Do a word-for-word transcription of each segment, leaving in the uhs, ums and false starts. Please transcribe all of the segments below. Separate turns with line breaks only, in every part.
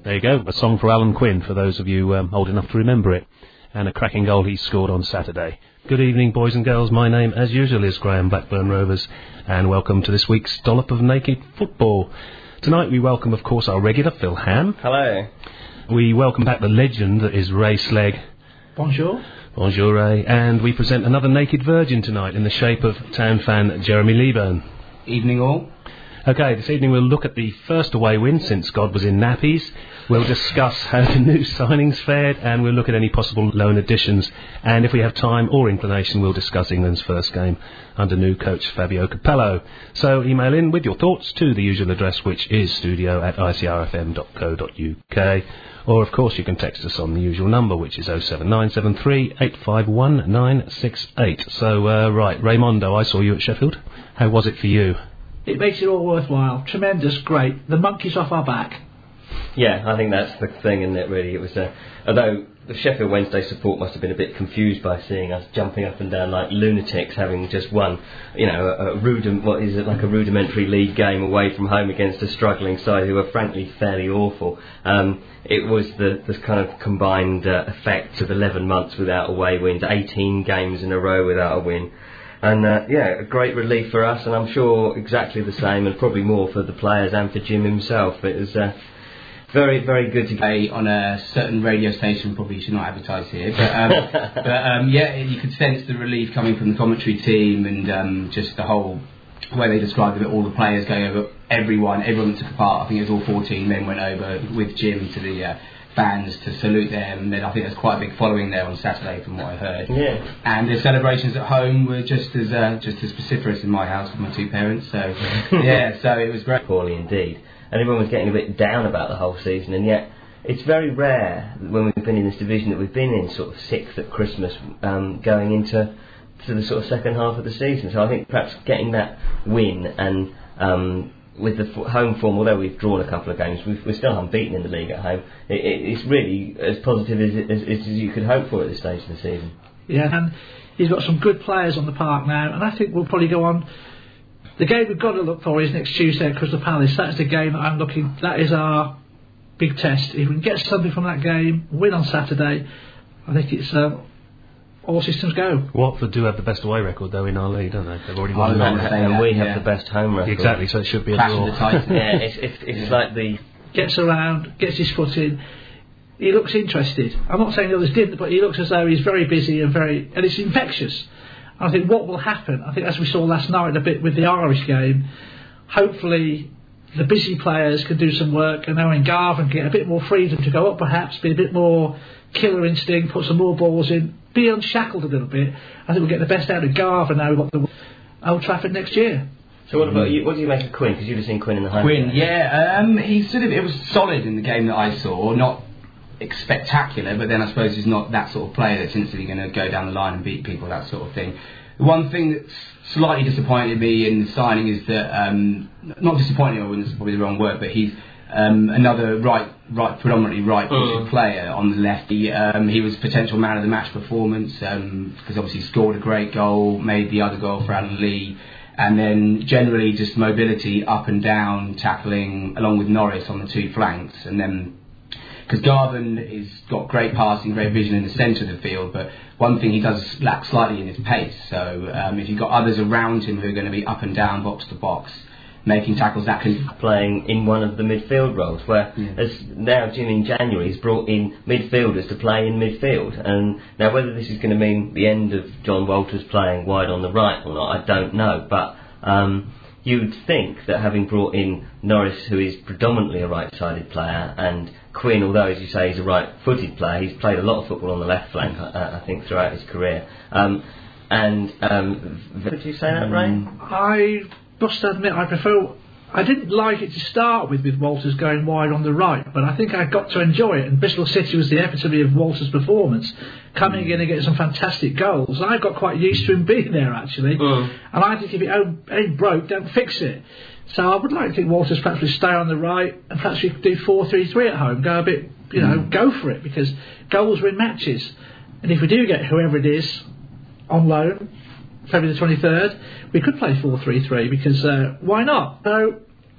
There you go, a song for Alan Quinn, for those of you um, old enough to remember it, and a cracking goal he scored on Saturday. Good evening, boys and girls. My name, as usual, is Graham Blackburn Rovers, and welcome to this week's Dollop of Naked Football. Tonight we welcome, of course, our regular Phil Ham.
Hello.
We welcome back the legend that is Ray Slegg.
Bonjour.
Bonjour, Ray. And we present another naked virgin tonight in the shape of town fan Jeremy Leeburn.
Evening all.
Okay, this evening we'll look at the first away win since God was in nappies. We'll discuss how the new signings fared, and we'll look at any possible loan additions. And if we have time or inclination, we'll discuss England's first game under new coach Fabio Capello. So email in with your thoughts to the usual address, which is studio at I C R F M dot co dot U K. Or, of course, you can text us on the usual number, which is oh seven nine seven three eight five one nine six eight. So, uh, right, Raymondo, I saw you at Sheffield. How was it for you?
It makes it all worthwhile. Tremendous, great. The monkey's off our back.
Yeah, I think that's the thing, isn't it, really? It was, uh, although the Sheffield Wednesday support must have been a bit confused by seeing us jumping up and down like lunatics, having just won, you know, a, a rudiment, what is it, like a rudimentary league game away from home against a struggling side who are frankly fairly awful. Um, it was the, the kind of combined uh, effect of eleven months without away wins, eighteen games in a row without a win. And, uh, yeah, a great relief for us, and I'm sure exactly the same, and probably more for the players and for Jim himself. It was uh, very, very good to
get on a certain radio station, probably should not advertise here, but, um, but um, yeah, you could sense the relief coming from the commentary team, and um, just the whole way they described it, all the players going over, everyone, everyone that took part. I think it was all fourteen men went over with Jim to the Uh, fans to salute them, and then I think there's quite a big following there on Saturday from what I heard.
Yeah.
And the celebrations at home were just as uh, just as vociferous in my house with my two parents. So yeah, so it was great.
Poorly indeed, and everyone was getting a bit down about the whole season, and yet it's very rare when we've been in this division that we've been in sort of sixth at Christmas, um, going into to the sort of second half of the season. So I think perhaps getting that win and um, with the f- home form, although we've drawn a couple of games, we've, we're still unbeaten in the league at home. It, it, it's really as positive as, it, as, as you could hope for at this stage of the season.
Yeah, and he's got some good players on the park now, and I think we'll probably go on. The game we've got to look for is next Tuesday at Crystal Palace. That's the game that I'm looking. That is our big test. If we can get something from that game, win on Saturday, I think it's uh, all systems go.
Watford do have the best away record, though, in our league, don't they? They've already won.
And, and, and we have
yeah.
the best home record.
Exactly, so it should be a draw.
Yeah, it's, it's, it's yeah. like the...
Gets around, gets his foot in. He looks interested. I'm not saying the others didn't, but he looks as though he's very busy and very... And it's infectious. I think what will happen, I think as we saw last night a bit with the Irish game, hopefully the busy players can do some work, and Owen Garvin can get a bit more freedom to go up perhaps, be a bit more killer instinct, put some more balls in, be unshackled a little bit. I think we'll get the best out of Garvin now we've got the Old Trafford next year.
So what about you? What do you make of Quinn? Because you've seen Quinn in the home.
Quinn, yeah, um, he sort of it was solid in the game that I saw, not spectacular, but then I suppose he's not that sort of player that's instantly going to go down the line and beat people, that sort of thing. The one thing that slightly disappointed me in the signing is that, um, not disappointing, I wouldn't, that's probably the wrong word, but he's um, another right, right, predominantly right-footed mm. player on the left. He, um, he was potential man of the match performance, um, because obviously he scored a great goal, made the other goal for Alan Lee, and then generally just mobility up and down, tackling along with Norris on the two flanks, and then because Garvin has got great passing, great vision in the centre of the field, but one thing he does lack slightly in his pace. So um, if you've got others around him who are going to be up and down, box to box, making tackles, that can...
Playing in one of the midfield roles, where
yeah.
as now Jim in January has brought in midfielders to play in midfield. And now whether this is going to mean the end of John Walters playing wide on the right or not, I don't know. But um, you would think that having brought in Norris, who is predominantly a right-sided player, and Quinn, although as you say he's a right-footed player, he's played a lot of football on the left flank, I, I think, throughout his career. Um, and um, would you say that, Ray?
I must admit I prefer... I didn't like it to start with, with Walters going wide on the right, but I think I got to enjoy it, and Bristol City was the epitome of Walters' performance, coming in and getting some fantastic goals. I got quite used to him being there, actually,
mm.
and I think if it ain't broke, don't fix it. So I would like to think Walters perhaps would stay on the right, and perhaps we could do four three three at home, go a bit, you know, mm. go for it, because goals win matches. And if we do get whoever it is on loan, February the twenty-third, we could play four three three, because uh, why not? So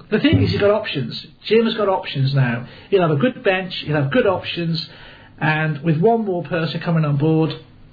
the thing is, he's got options. Jim has got options now. He'll have a good bench, he'll have good options, and with one more person coming on board,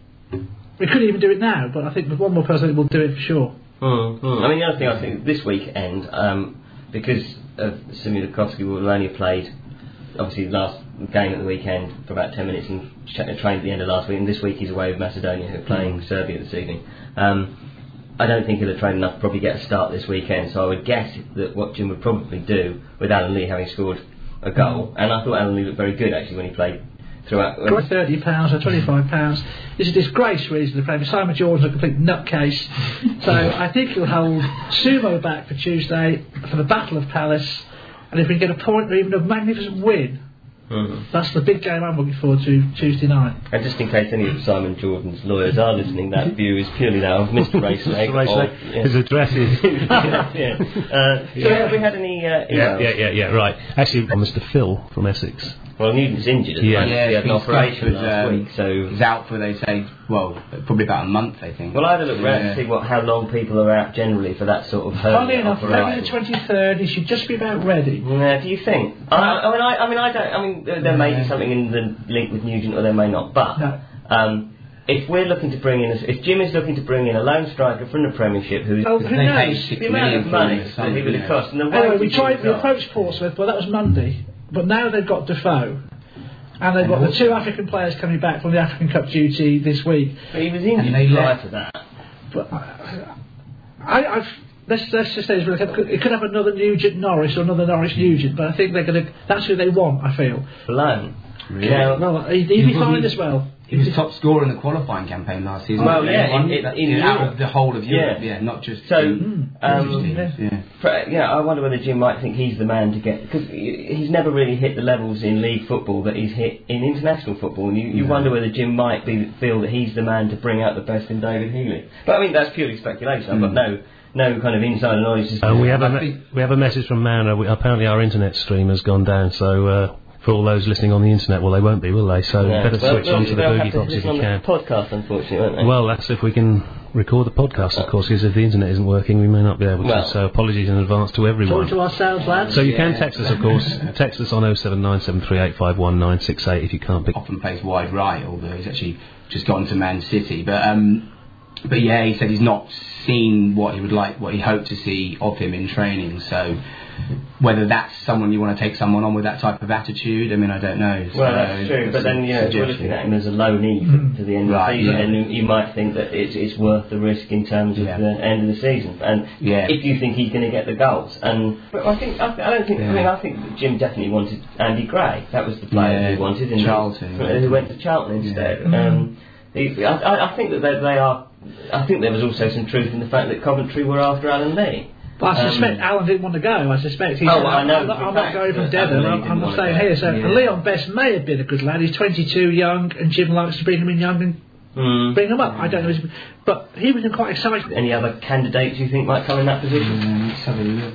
we couldn't even do it now, but I think with one more person we'll do it for sure.
Mm, mm. I mean, the other thing I think this weekend, um, because of Simulikowski will only have played, obviously, the last game at the weekend for about ten minutes and ch- trained at the end of last week, and this week he's away with Macedonia, who are playing mm. Serbia this evening. Um, I don't think he'll have trained enough to probably get a start this weekend, so I would guess that what Jim would probably do with Alan Lee having scored a goal, and I thought Alan Lee looked very good actually when he played throughout.
thirty pounds or twenty-five pounds. It's a disgrace really to the Premier. Simon Jordan's a complete nutcase. So I think he'll hold Sumo back for Tuesday for the Battle of Palace, and if we get a point or even a magnificent win, mm-hmm. that's the big game I'm looking forward to Tuesday night.
And just in case any of Simon Jordan's lawyers are listening, that view is purely now of Mister Raceleg.
Yeah. His address is...
yeah, yeah. Uh, so yeah. Have we had any uh,
yeah, yeah, yeah, yeah, right. Actually, Mister Phil from Essex.
Well, Newton's injured.
Yeah, yeah,
he had an operation
was,
last
um,
week, so
he's out for, they say, well, probably about a month, I think.
Well, I had a look around yeah. to see what how long people are out generally for that sort of
Funny
hernia
enough,
operation.
maybe the twenty-third, he should just be about ready.
Yeah, do you think? I, I mean, I, I mean, I don't. I mean, there, there may be something in the link with Nugent, or there may not. But
no.
um, if we're looking to bring in, a, if Jim is looking to bring in a lone striker from the Premiership, who's
oh, who
they
knows?
pay
the amount of money that he would have cost, and the way
anyway, we tried. We approached Portsmouth, but that was Monday. But now they've got Defoe. And they've got the two African players coming back from the African Cup duty this week.
But he was injured prior to that.
But I, I, I've, let's, let's just say it could have another Nugent Norris or another Norris Nugent, but I think they're going to. That's who they want. I feel.
Alone.
Really? Yeah. Well, he'd, he'd be fine as well.
He was top scorer in the qualifying campaign last season.
Well, yeah, in, in, in, in
out
Europe.
of the whole of Europe, yeah,
yeah
not just.
So,
in,
um,
yeah.
Yeah. For, yeah, I wonder whether Jim might think he's the man to get, because he's never really hit the levels in league football that he's hit in international football, and you, you yeah. wonder whether Jim might be feel that he's the man to bring out the best in David Healy. But I mean, that's purely speculation. I've
mm.
got no. No kind of insider knowledge.
Uh, we have a me- we have a message from Manor. We, apparently, our internet stream has gone down. So uh, for all those listening on the internet, well, they won't be, will they? So
yeah.
better
well,
switch
well,
on to the boogie box if you
on
can.
The podcast, unfortunately, won't they?
Well, that's if we can record the podcast, of course. Because if the internet isn't working, we may not be able to.
Well,
so apologies in advance to everyone.
Talk to ourselves, lads.
So you
yeah.
can text us, of course. Text us on oh seven nine seven three eight five one nine six eight if you can't pick.
Often plays wide right, although he's actually just gone to Man City, but. Um, But yeah, he said he's not seen what he would like, what he hoped to see of him in training. So whether that's someone you want to take someone on with that type of attitude, I mean, I don't know.
Well,
so
that's true. But then, you know, we're looking at him as a low knee
mm.
to the end
right,
of the season,
yeah.
and you might think that it's, it's worth the risk in terms of
yeah.
the end of the season. And
yeah.
if you think he's going to get the goals, and but I think I, I don't think. Yeah. I mean, I think that Jim definitely wanted Andy Gray. That was the player
yeah.
he wanted, in
Charlton,
the, who went to Charlton instead.
Yeah. Mm.
Um, he, I, I think that they, they are. I think there was also some truth in the fact that Coventry were after Alan Lee.
But I suspect
um,
Alan didn't want to go. I suspect he
oh,
said,
well, I know
I'm, not, I'm not going from Devon, I'm, I'm not staying here. So
yeah.
Leon Best may have been a good lad. He's twenty-two, young, and Jim likes to bring him in young and
mm.
bring him up. I don't know. But he was quite excited.
Any other candidates you think might come in that position?
Mm, let's have a look.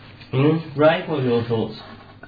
Mm. Ray, what are your thoughts?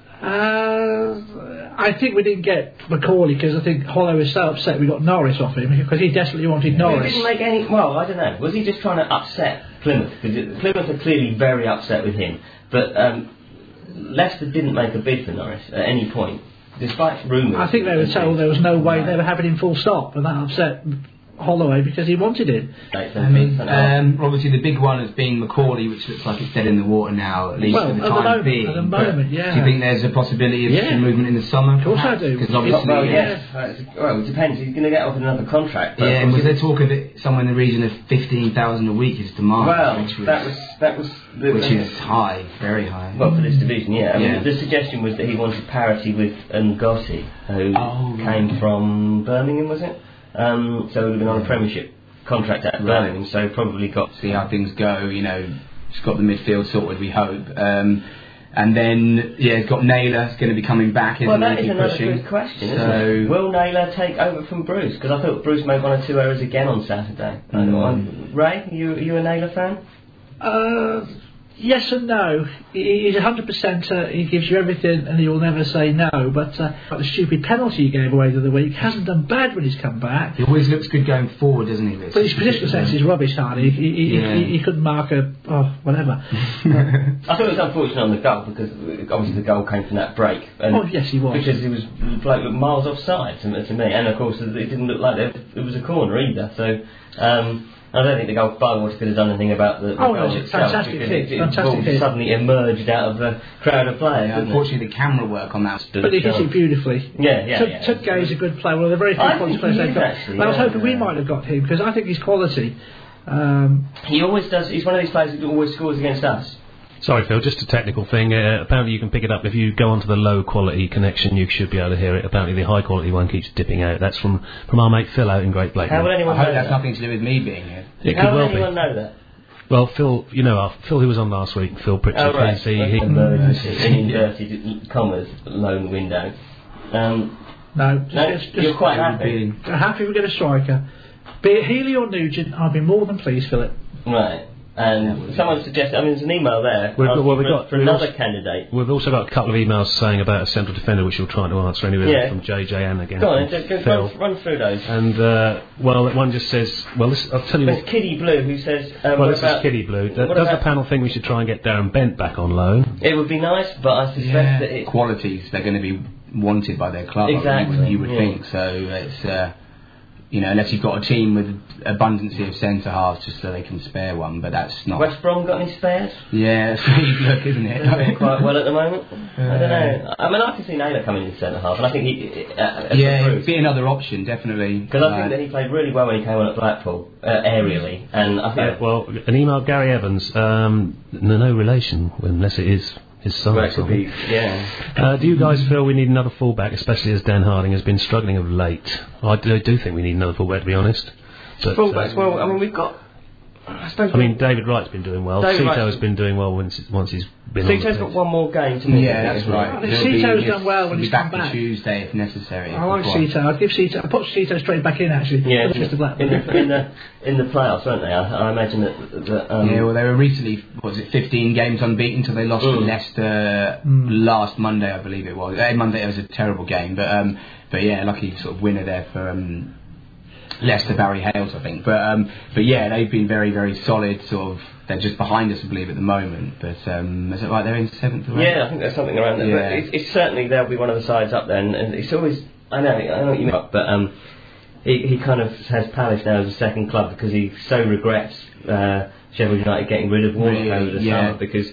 Uh, I think we didn't get Macaulay because I think Hollow was so upset we got Norris off him because he desperately wanted
yeah,
Norris.
He didn't make any. Well, I don't know. Was he just trying to upset Plymouth? Because Plymouth are clearly very upset with him. But um, Leicester didn't make a bid for Norris at any point, despite rumours.
I think they were told there was no way they were having him full stop, and that upset Holloway because he wanted it.
I mean, um, obviously the big one has been Macaulay, which looks like it's dead in the water now, at least
well,
for the
at
time
the moment,
being.
At the moment, yeah.
Do you think there's a possibility of
yeah.
some movement in the summer?
Of course I do.
Because obviously,
well,
yeah.
yes. Well, it depends. He's going to get off another contract.
Yeah, and was there talk of it somewhere in the region of fifteen thousand a week is demand?
Well,
which was,
that was that was the,
which is high, very high.
Well, for this division, yeah. I
yeah.
mean, the suggestion was that he wanted parity with Ngozi, who
oh,
came
right.
from Birmingham, was it? Um, so it would have been on a Premiership contract at right. Birmingham, so probably got
see how things go. You know, just got the midfield sorted, we hope. Um, and then yeah, it's got Naylor. It's going to be coming back. Isn't
well, that
he?
is another
pushing.
good question.
So
Isn't it? Will Naylor take over from Bruce? Because I thought Bruce made one or two errors again on Saturday.
Mm.
Ray, you you a Naylor fan?
Uh, Yes and no. He, he's a hundred percent. He gives you everything, and he will never say no. But uh, the stupid penalty he gave away the other week hasn't done bad when he's come back.
He always looks good going forward, doesn't he? Liz?
But his positional sense is rubbish, Hardy. He, he,
Yeah.
he, he couldn't mark a oh whatever.
I thought it was unfortunate on the goal because obviously the goal came from that break. And
Oh yes, he was.
because he was like miles offside to, to me, and of course it didn't look like it, it was a corner either. So. Um, I don't think the goal Bywater could have done anything about the, the
Oh,
goal
no,
itself.
fantastic
because
hit,
it, it
fantastic
ball
hit.
suddenly emerged out of the crowd of players.
Yeah,
didn't it?
unfortunately, the camera work on that.
But he hit it beautifully.
Yeah, yeah,
Tut-
yeah.
Tutgay is a good player. One of the very few
I
quality
think
players
he
they've
is
got.
actually,
And I was
yeah,
hoping we
yeah.
might have got him because I think he's quality. Um,
He always does. He's one of these players who always scores against us.
Sorry, Phil, just a technical thing. Uh, apparently you can pick it up if you go onto the low quality connection. You should be able to hear it. Apparently the high quality one keeps dipping out. That's from, from our mate Phil out in Great Blake.
How would
I
anyone
hope
know
that's
that?
nothing to do with me being here.
It
How
could
would
well
anyone
be.
know that?
Well, Phil, you know, uh, Phil who was on last week, Phil Pritchard,
Oh, right.
he, he,
Emergency, in inverted commas, loan window. Um,
no, just,
no,
just, just
you're quite happy.
happy we get a striker. Be it Healy or Nugent, I'll be more than pleased, Philip.
Right. And someone suggested, I mean, there's an email there
We've got-
asking
well, we've
for,
got-
for
we've
another
also-
candidate.
We've also got a couple of emails saying about a central defender, which we'll try to answer anyway,
Yeah.
from J J and again
Go on,
from
just go,
Phil.
run, run through those.
And, uh, well, that one just says, well, this, I'll tell you
There's
what.
Kiddy Blue who says, um,
Well,
what
this
about,
is Kiddy Blue. Does
what
the
about-
panel think we should try and get Darren Bent back on loan?
It would be nice, but I suspect
Yeah,
that it...
qualities they're going to be wanted by their club.
Exactly,
You would, you would
yeah.
think so. It's uh, you know, unless you've got a team with abundance of centre halves, just so they can spare one. But that's not.
West Brom got any spares?
Yeah, that's what you look, isn't
They're doing
it?
quite well at the moment. I don't know. I mean, I can see Naylor coming in centre half, and I think he... Uh,
Yeah, it'd be another option, definitely.
Because I think that he played really well when he came on at Blackpool, uh, aerially, and I
Uh,
think...
well, an email, Gary Evans, um, no, no relation, unless it is his son.
well,
or
it could
something.
be, yeah.
Uh, do you guys feel we need another fullback, especially as Dan Harding has been struggling of late? I do, I do think we need another fullback, to be honest. But,
Fullbacks,
uh,
well, I mean, we've got... I suppose...
I mean, David Wright's been doing well.
David
Cito
Wright's-
has been doing well once, once he's been on the
Cito's
pitch.
got one more game to me.
Yeah, that's right.
I think
He'll be-
Cito's
he'll
done well when
be
he's
back
come
for
back.
Tuesday if necessary.
I like
If
Cito. I'd give Cito. I'd put Cito straight back in actually.
Yeah,
for Mister
in
Blackburn.
the, in the in the playoffs, weren't they? I, I imagine that... that um,
Yeah, well, they were recently, what was it, fifteen games unbeaten until they lost to
Mm.
Leicester
Mm.
last Monday, I believe it was. Uh, Monday, it was a terrible game, but um, but yeah, lucky sort of winner there for um, Leicester, Barry Hales, I think. But um, but yeah, they've been very, very solid. Sort of, they're just behind us, I believe, at the moment. But um, is it right? They're in seventh. Or eighth?
Yeah, I think there's something around there.
Yeah.
But it's, it's certainly they'll be one of the sides up there, and, and it's always I know I know what you mean, but um, he he kind of has Palace now as a second club because he so regrets uh, Sheffield United getting rid of Warnock
Really?
over the
Yeah.
summer because.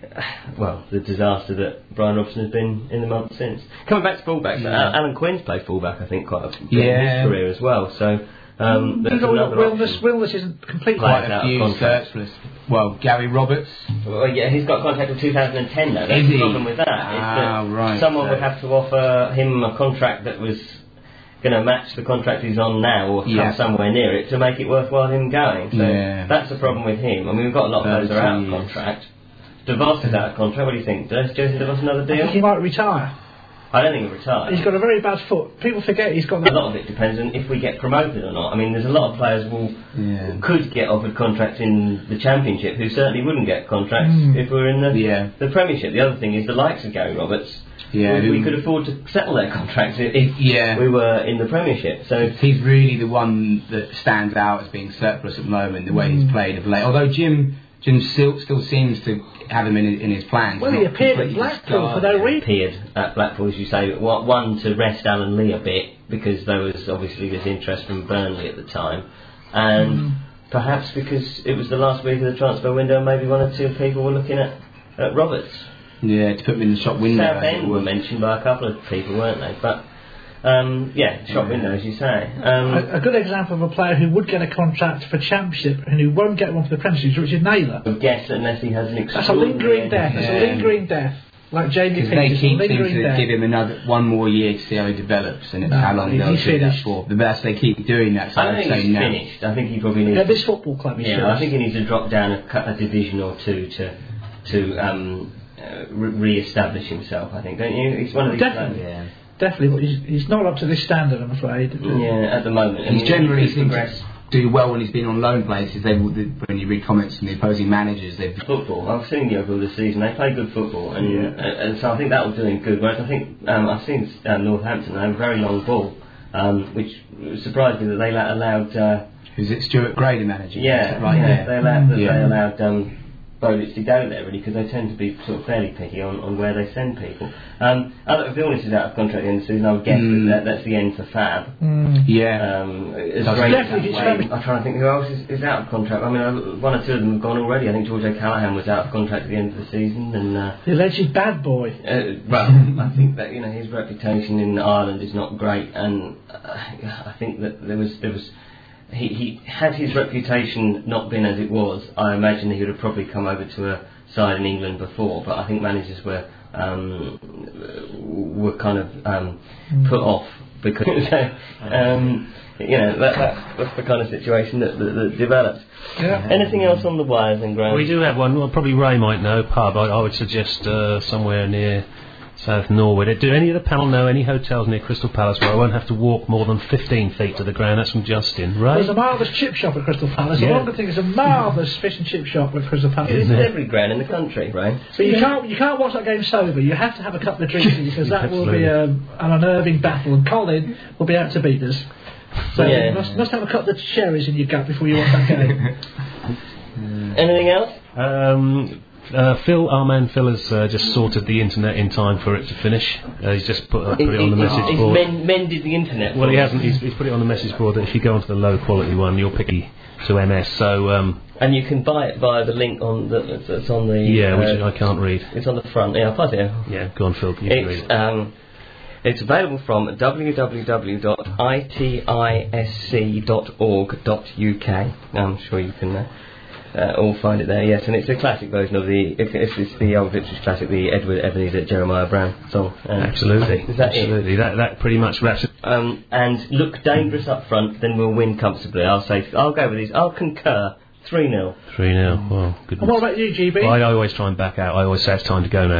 Well, the disaster that Brian Robson has been in the months since. Coming back to fullbacks,
Yeah.
Al- Alan Quinn's played fullback, I think, quite a bit
Yeah.
in his career as well. So um, that's
He's got
another
Wilness.
option.
Wilness isn't completely.
Quite
Quite
out
a
of
few
contract.
surplus. Well, Gary Roberts.
Well, yeah, he's got a contract till two thousand ten though. That's
Is
the
he?
problem with that. is
Ah,
that
right,
Someone
so-
would have to offer him a contract that was going to match the contract he's on now, or come
Yeah.
somewhere near it, to make it worthwhile him going. So
Yeah.
that's the problem with him. I mean, we've got a lot of players that are out of
thirty
contract. DeVos is out of contract. What do you think? Does Jason DeVos another
I think he
deal?
might retire.
I don't think he'll retire.
He's got a very bad foot. People forget he's got
A
that.
lot of it depends on if we get promoted or not. I mean, there's a lot of players who
Yeah.
could get offered contracts in the Championship who certainly wouldn't get contracts
Mm.
if we were in the
Yeah.
the Premiership. The other thing is the likes of Gary Roberts.
Yeah,
we, we
who-
could afford to settle their contracts if, if
Yeah.
we were in the Premiership. So
He's really the one that stands out as being surplus at the moment, the way he's played of late. Although Jim Jim still, still seems to have him in, in his plans.
Well,
He's
he
not
appeared at
completely
Blackpool for
discarded.
no reason.
appeared at Blackpool, as you say, one one, to rest Alan Lee a bit because there was obviously this interest from Burnley at the time, and
Mm.
perhaps because it was the last week of the transfer window, and maybe one or two people were looking at, at Roberts.
Yeah, to put him in the shop window. as it
Southend were
was.
mentioned by a couple of people, weren't they? But um, yeah, shop window, as you say. Um,
A, a good example of a player who would get a contract for Championship and who won't get one for the Premiership is Richard Naylor.
I guess unless he has an
That's a
extraordinary
lingering death. That's a
Yeah.
lingering death. Like Jamie
Because they
Peters, a
keep seem
lingering
to
death.
give him another one more year to see how he develops, and it's
No,
how long
he's
they'll do that
finished.
for. But that's they keep doing that. So
I don't
I'd
think
say
he's
no.
finished. I think he probably needs.
At this football club, he
Yeah,
should.
I think he needs to drop down a, cu- a division or two to to um, uh, re- re-establish himself. I think, don't you? He's one of these.
Definitely.
players-
Definitely, but he's, he's not up to this standard, I'm afraid.
Yeah, at the moment. I
He's
mean,
generally
he could
seems to
progress.
do well when he's been on loan places. They when you read comments from the opposing managers, they've
football. I've seen Yeovil this season. They play good football, and
Yeah.
and, and so I think that was doing good. Whereas I think um, I've seen uh, Northampton. They have a very long ball, um, which surprised me that they la- allowed. Uh,
who's it? Stuart Gray, the manager.
yeah,
right.
yeah,
Yeah,
they allowed that
Yeah.
they allowed um, Bowlitz to go there really because they tend to be sort of fairly picky on, on where they send people. Um, if Vilnius is out of contract at the end of the season, I would guess
Mm.
that, that that's the end for Fab.
Mm.
yeah.
Um, it's
That's
great.
definitely
that
his
way. I'm trying to think who else is, is out of contract. I mean, uh, one or two of them have gone already. I think George O'Callaghan was out of contract at the end of the season, and uh,
The alleged bad boy.
uh, well, I think that you know his reputation in Ireland is not great, and uh, I think that there was there was. He, he had his reputation not been as it was, I imagine he would have probably come over to a side in England before. But I think managers were um, were kind of um, put off because um, you know that, that that's the kind of situation that, that, that develops.
Yeah.
Anything else on the wires and ground?
We do have one. Well, probably Ray might know. Pub. I, I would suggest uh, somewhere near South Norwood. Do any of the panel know any hotels near Crystal Palace where I won't have to walk more than fifteen feet to the ground? That's from Justin. Ray?
There's a marvellous chip shop at Crystal Palace.
Yeah.
The longer thing is a marvellous fish and chip shop at Crystal Palace.
It's
Isn't it?
every ground in the country, right?
But you can't you can't watch that game sober. You have to have a couple of drinks because that will be um, an unnerving battle, and Colin will be out to beat us. So
Yeah.
you must, must have a couple of cherries in your gut before you watch that game.
Anything else?
Um, uh, Phil, our man Phil, has uh, just sorted the internet in time for it to finish. Uh, he's just put, uh, put it on the
He's-
message
he's
board.
men- mended the internet.
Well,
for
he
us.
hasn't. He's, he's put it on the message board that if you go onto the low quality one, you'll pick it to M S. So um,
And you can buy it via the link on the that's on the
yeah,
uh,
which I can't read.
it's on the front. Yeah, I'll pass it out.
Yeah, go on, Phil. You can read
It's
it.
um, it's available from w w w dot i t i s c dot org dot u k. I'm sure you can uh, uh, all find it there. Yes, and it's a classic version of the if it's, it's the old Ipswich classic, the Edward Ebenezer Jeremiah Brown song. Um,
Absolutely,
Is that it?
absolutely. That that pretty much wraps it.
Um, and look dangerous up front, then we'll win comfortably. I'll say I'll go with these. I'll concur. Three nil.
Three now. Well, goodness.
And what about you, G B?
Well, I always try and back out. I always say it's time to go now.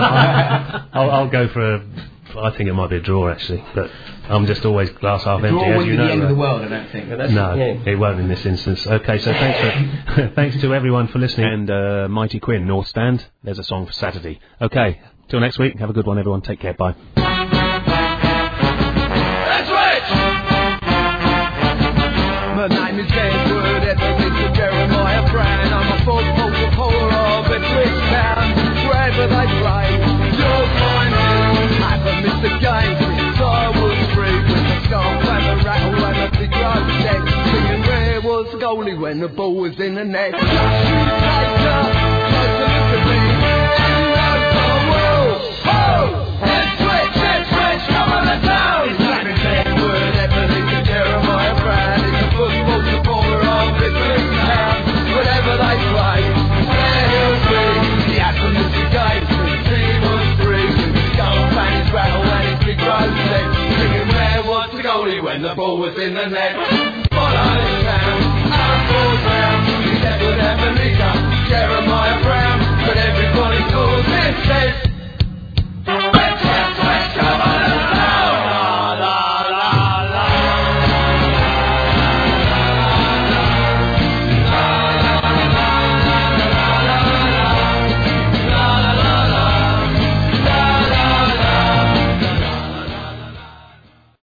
Uh, I'll, I'll go for a. I think it might be a draw actually, but I'm just always glass half empty,
Draw
as
would
you
be
know.
the end of
right?
the world, I don't think.
But that's,
No,
yeah.
it won't in this instance. Okay, so thanks for, thanks to everyone for listening. And uh, Mighty Quinn, North Stand. There's a song for Saturday. Okay, till next week. Have a good one, everyone. Take care. Bye.
That's right! My name is Edward Ebenezer Jeremiah Brown. I'm a Ford Coca-Cola of Ipswich Town. Wherever they play, you'll find me. I haven't missed a game since I was three. With the stomp and the rattle and the big road deck. Singing where was the goalie when the ball was in the net. Just you take her, close to look at me. And that's the world. Oh! Ipswich, Ipswich, come on the town! His name is Edward Ebenezer Jeremiah Brown. He's a football supporter of Ipswich Town. Whenever they play, there he'll be. He hasn't missed a game since he was three. With his stomp and his rattle and his big road set. Singing where was the goalie when the ball was in the net. Follow this town, our fourth round. He's Edward Ebenezer Jeremiah Brown. But everybody calls him says